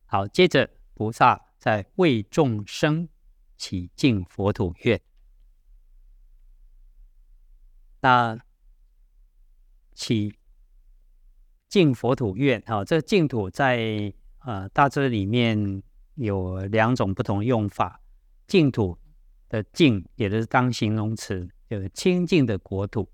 好，接着菩萨在为众生起净佛土愿。那起净佛土愿，这净土在大致里面有2种不同用法。净土的净也就是当形容词，就是清净的国土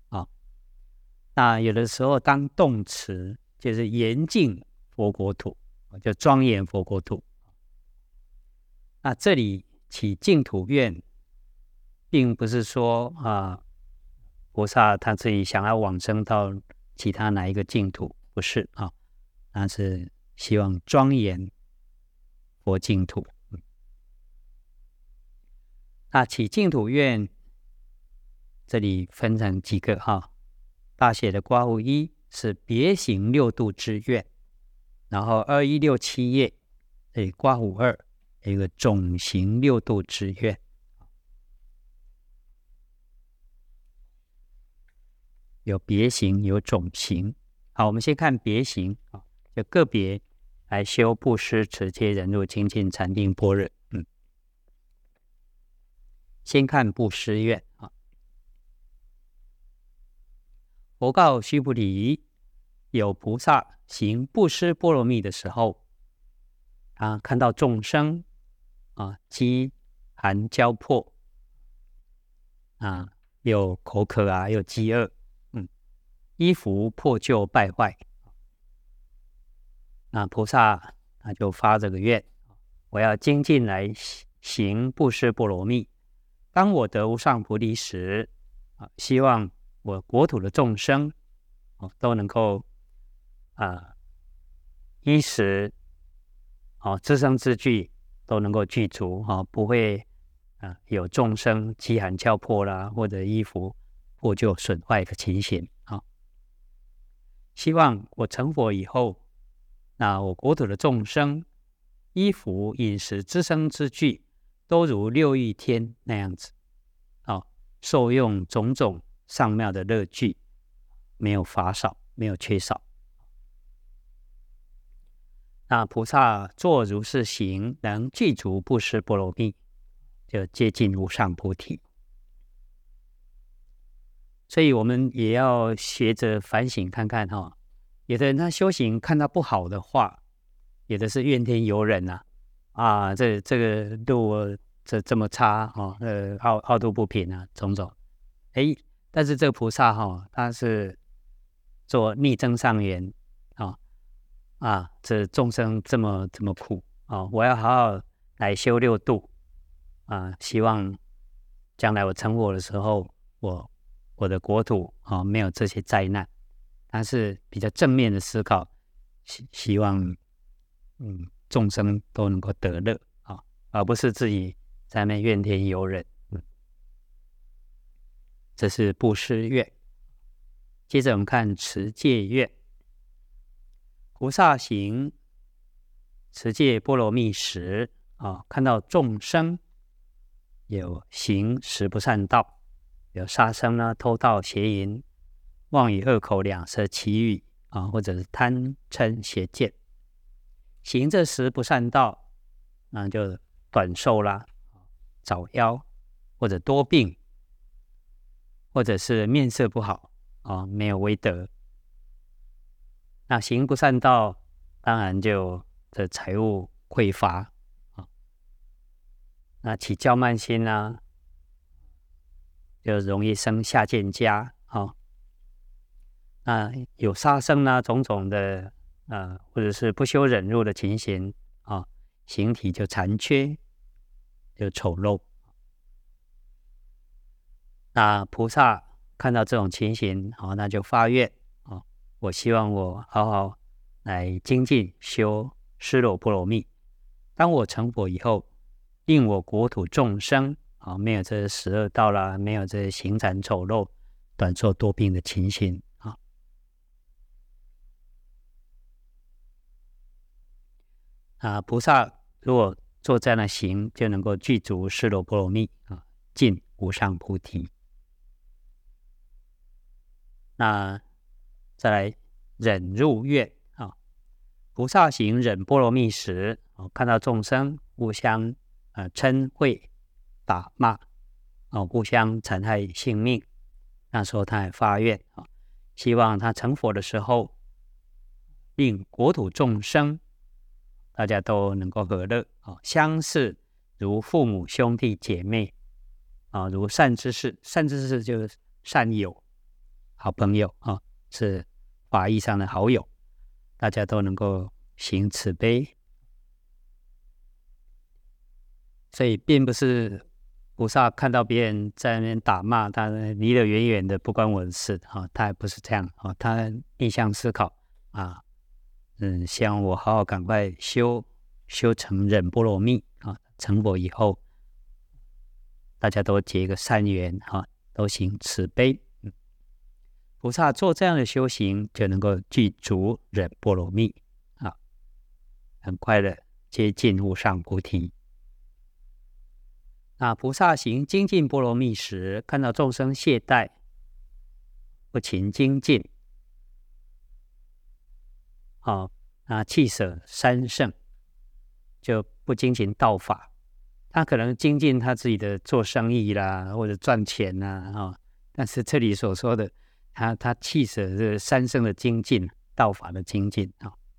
那有的时候当动词，就是严净佛国土，就庄严佛国土。那这里起净土愿，并不是说菩萨他自己想要往生到其他哪一个净土，不是那是希望庄严佛净土。那起净土愿，这里分成几个大写的括弧1是别行6度之愿，然后2167页括弧2有一个总行6度之愿。有别行有总行。好，我们先看别行就个别来修布施、持戒、忍辱、精进、禅定、般若。先看布施愿佛告须菩提，有菩萨行布施波罗蜜的时候看到众生饥寒交迫有口渴有饥饿衣服破旧败坏，那菩萨就发这个愿，我要精进来行布施波罗蜜。当我得无上菩提时希望我国土的众生都能够衣食自生自具都能够具足不会有众生饥寒交迫啦，或者衣服破旧损坏的情形希望我成佛以后，那我国土的众生衣服饮食自生自具都如六欲天那样子受用种种上妙的乐具，没有乏少，没有缺少。那菩萨作如是行，能具足布施波罗蜜，就接近无上菩提。所以我们也要学着反省看看有的人他修行看到不好的话，有的是怨天尤人这个路这么差傲度不平种种但是这个菩萨他是做逆增上缘这众生这么苦我要好好来修6度希望将来我成佛的时候，我的国土没有这些灾难。他是比较正面的思考，希望众生都能够得乐而不是自己在那边怨天尤人。这是布施愿。接着我们看持戒愿。菩萨行持戒波罗蜜时看到众生有行十不善道，有杀生偷盗邪淫妄语恶口两舌绮语或者是贪嗔邪见，行这十不善道就短寿啦、早夭，或者多病，或者是面色不好没有威德。那行不善道，当然就这财物匮乏那起骄慢心就容易生下贱家那有杀生种种的或者是不修忍辱的情形形体就残缺，就丑陋。那菩萨看到这种情形那就发愿我希望我好好来精进修尸罗波罗蜜。当我成佛以后，令我国土众生没有这12道啦，没有这形残丑陋、短寿多病的情形菩萨如果做这样的行，就能够具足尸罗波罗蜜尽无上菩提。那再来忍辱愿菩萨行忍波罗蜜时，看到众生互相嗔恚、打骂，互相残害性命，那时候他也发愿希望他成佛的时候，令国土众生大家都能够和乐，相视如父母兄弟姐妹，如善知识。善知识就是善友、好朋友，是法义上的好友，大家都能够行慈悲。所以并不是菩萨看到别人在那边打骂，他离得远远的，不关我的事，他也不是这样，他逆向思考希望我好好赶快修成忍波罗蜜，成佛以后大家都结一个善缘，都行慈悲。菩萨做这样的修行，就能够具足忍波罗蜜，很快的接近无上菩提。那菩萨行精进波罗蜜时，看到众生懈怠不勤精进，弃舍三乘，就不精勤道法。他可能精进他自己的做生意啦，或者赚钱啦，但是这里所说的他弃舍这三乘的精进，道法的精进，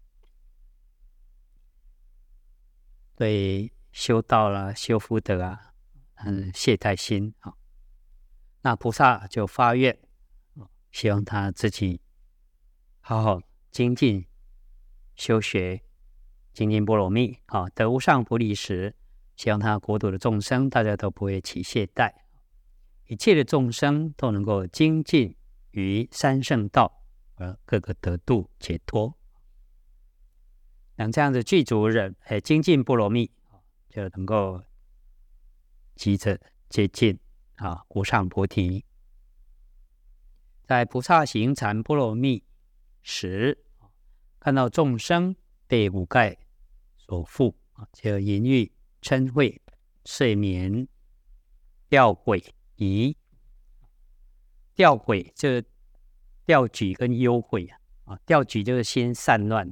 对修道啦、修福德啊，懈怠心，那菩萨就发愿，希望他自己好好精进修学精进波罗蜜，得无上菩提时，希望他国土的众生大家都不会起懈怠，一切的众生都能够精进于三乘道，而各个得度解脱。能这样子具足精进波罗蜜，就能够急着接近无上菩提。在菩萨行禅波罗蜜时，看到众生被五盖所缚，就淫欲、嗔恚、睡眠、掉轨、疑。掉轨就是掉举跟忧悔，掉举就是心散乱，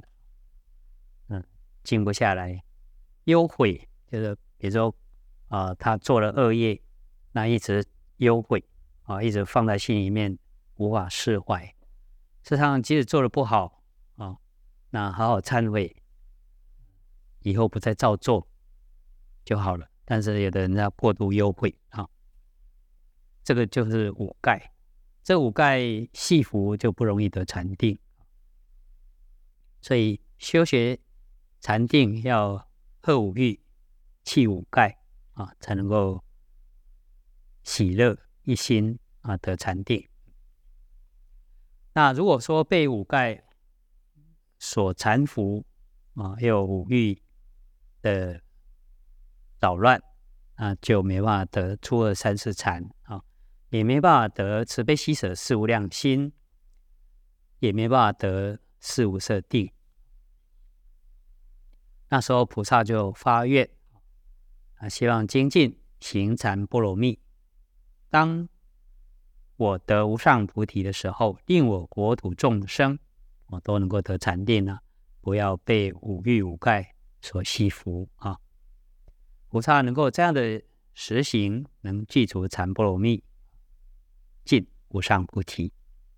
静不下来。忧悔就是比如说他做了恶业，那一直忧悔，一直放在心里面无法释怀。事实上即使做得不好，那好好忏悔，以后不再照做就好了。但是有的人要过度忧悔，这个就是五盖。这五盖细服就不容易得禅定，所以修学禅定要克五欲、弃五盖，才能够喜乐一心，得禅定。那如果说被五盖所缠缚，又有五欲的扰乱，就没办法得初二三四禅，也没办法得慈悲喜舍四无量心，也没办法得四无色定。那时候菩萨就发愿，希望精进行禅波罗蜜。当我得无上菩提的时候，令我国土众生都能够得禅定，不要被五欲五盖所吸缚。菩萨能够这样的实行，能具足禅波罗蜜，尽无上菩提。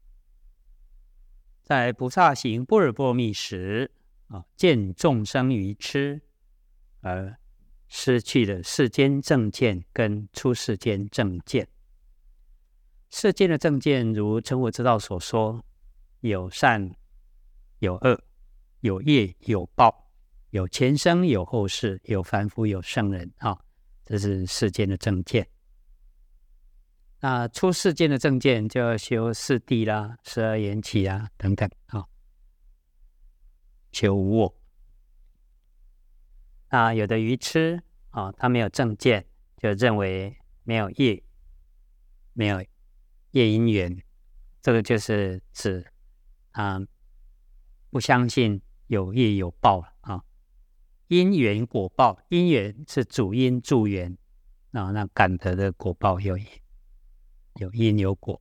在菩萨行般若波罗蜜时，见众生愚痴，而失去了世间正见跟出世间正见。世间的正见如成佛之道所说，有善有恶，有业有报，有前生有后世，有凡夫有圣人，这是世间的正见。那出世间的正见就要修四谛啦、十二缘起啊等等，求无我。那有的愚痴他没有正见，就认为没有业，没有业因缘，这个就是指不相信有业有报因缘果报，因缘是主因助缘，那感得的果报有因有果。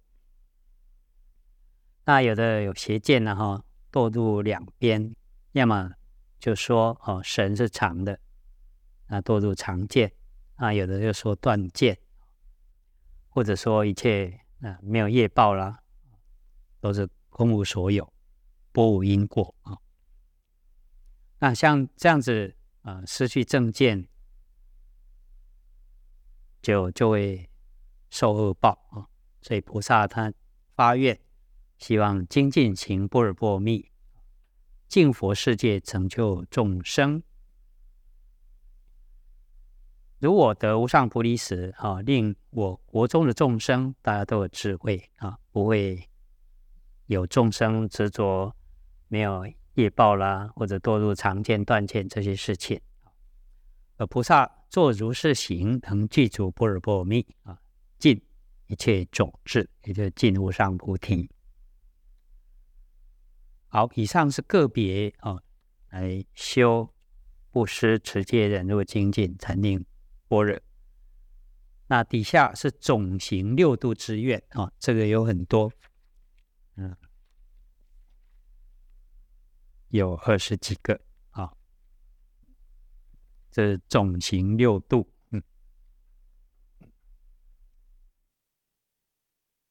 那有的有邪见堕入两边，要么就说神是常的，那堕入常见，有的就说断见，或者说一切没有业报啦，都是空无所有，波无因果啊。那像这样子失去正见，就会受恶报啊。所以菩萨他发愿，希望精进行般若波罗蜜，净佛世界，成就众生。如我得无上菩提时令我国中的众生大家都有智慧不会有众生执着没有业报啦，或者堕入常见断见这些事情。而菩萨作如是行，能具足般若波罗蜜尽一切种智，也就是尽无上菩提。好，以上是个别来修布施、持戒、忍辱、精进、禅定、般若。那底下是总行六度之愿这个有很多，有20几个这是总行六度。